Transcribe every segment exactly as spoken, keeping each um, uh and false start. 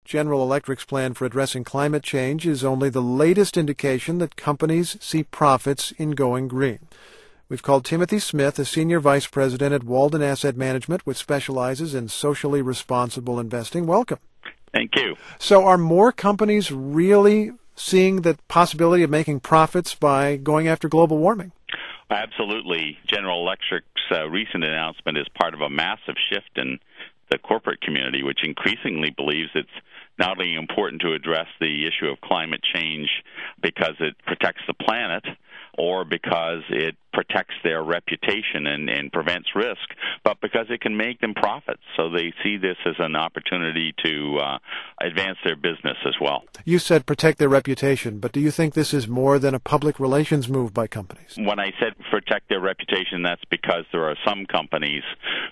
General Electric's plan for addressing climate change is only the latest indication that companies see profits in going green. We've called Timothy Smith, a senior vice president at Walden Asset Management, which specializes in socially responsible investing. Welcome. Thank you. So are more companies really seeing the possibility of making profits by going after global warming? Absolutely. General Electric's uh, recent announcement is part of a massive shift in the corporate community, which increasingly believes it's not only important to address the issue of climate change because it protects the planet or because it protects their reputation and, and prevents risk, but because it can make them profits. So they see this as an opportunity to uh, advance their business as well. You said protect their reputation, but do you think this is more than a public relations move by companies? When I said protect their reputation, that's because there are some companies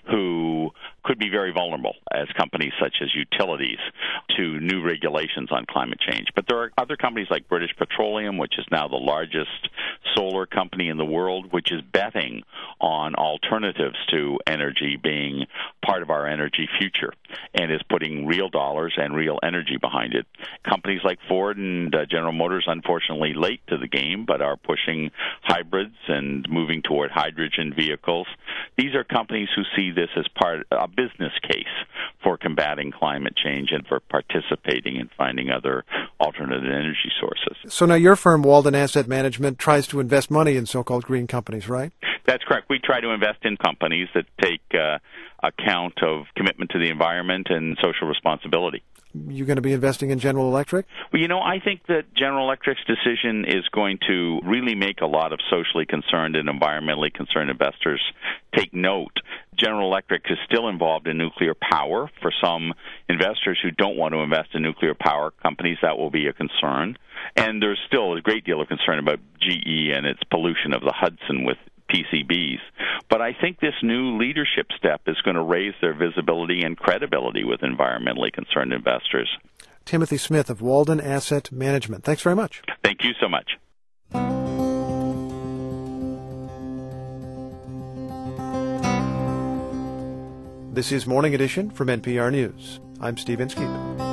who could be very vulnerable, as companies such as utilities, to new regulations on climate change. But there are other companies like British Petroleum, which is now the largest solar company in the world, which is betting on alternatives to energy being part of our energy future and is putting real dollars and real energy behind it. Companies like Ford and uh, General Motors, unfortunately late to the game, but are pushing hybrids and moving toward hydrogen vehicles. These are companies who see this as part a business case for combating climate change and for participating in finding other alternative energy sources. So now your firm, Walden Asset Management, tries to invest money in so-called green companies, right? That's correct. We try to invest in companies that take uh, account of commitment to the environment and social responsibility. You going to be investing in General Electric? Well, you know, I think that General Electric's decision is going to really make a lot of socially concerned and environmentally concerned investors take note. General Electric is still involved in nuclear power. For some investors who don't want to invest in nuclear power companies, that will be a concern. And there's still a great deal of concern about G E and its pollution of the Hudson with P C Bs. But I think this new leadership step is going to raise their visibility and credibility with environmentally concerned investors. Timothy Smith of Walden Asset Management. Thanks very much. Thank you so much. This is Morning Edition from N P R News. I'm Steve Inskeep.